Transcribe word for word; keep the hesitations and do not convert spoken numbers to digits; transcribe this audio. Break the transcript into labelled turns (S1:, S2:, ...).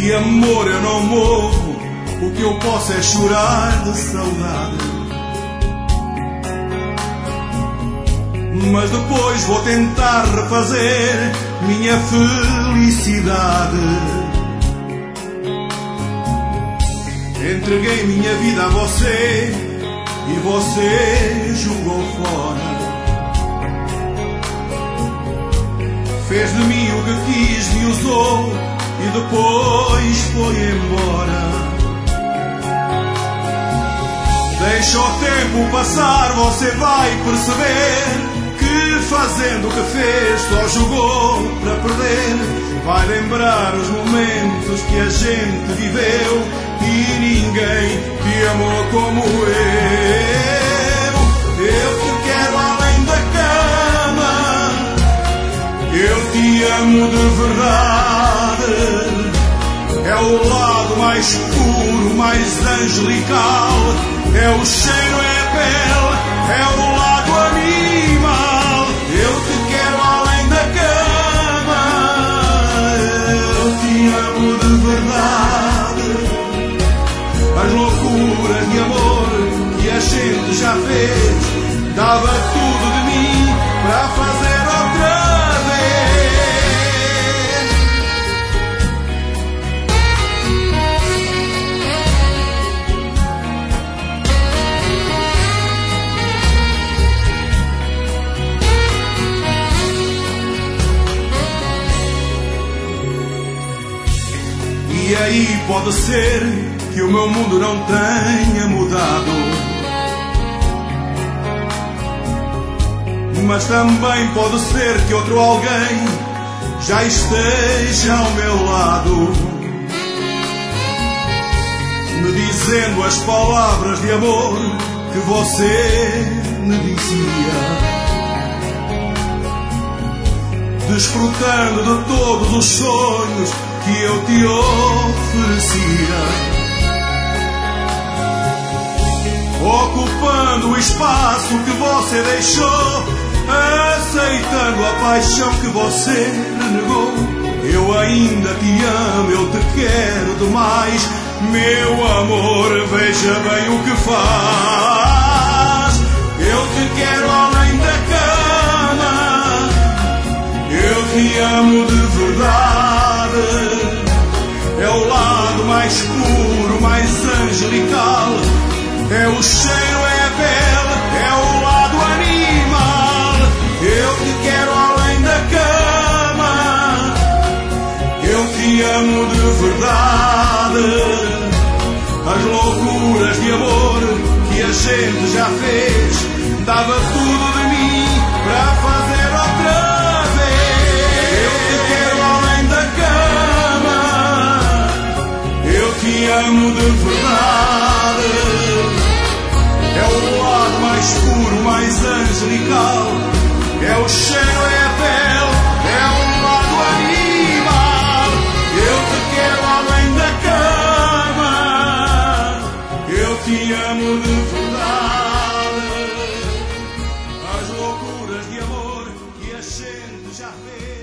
S1: De amor eu não morro, o que eu posso é chorar de saudade. Mas depois vou tentar refazer minha felicidade. Entreguei minha vida a você e você jogou fora. Fez de mim o que quis, me usou e depois foi embora. Deixa o tempo passar, você vai perceber que fazendo o que fez só jogou para perder. Vai lembrar os momentos que a gente viveu e ninguém te amou como eu. Eu te quero além da cama, eu te amo de verdade. É o lado mais puro, mais angelical. É o cheiro, é a pele, é o lado animal. Eu te quero além da cama, eu te amo de verdade. As loucuras de amor que a gente já fez, dava tudo de mim para fazer outra vez. E aí pode ser que o meu mundo não tenha mudado, mas também pode ser que outro alguém já esteja ao meu lado, me dizendo as palavras de amor que você me dizia, desfrutando de todos os sonhos que eu te oferecia, ocupando o espaço que você deixou, aceitando a paixão que você renegou. Eu ainda te amo, eu te quero demais, meu amor, veja bem o que faz. Eu te quero além da cama, eu te amo de verdade. É o lado mais puro, mais angelical. É o cheiro, é a pele, é o lado animal. Eu te quero além da cama, eu te amo de verdade. As loucuras de amor que a gente já fez, dava tudo de mim para fazer outra vez. Eu te quero além da cama, eu te amo de verdade. É o lado mais puro, mais angelical. É o cheiro, é a pele, é o lado animal. Eu te quero além da cama, eu te amo de verdade. As loucuras de amor que a gente já fez.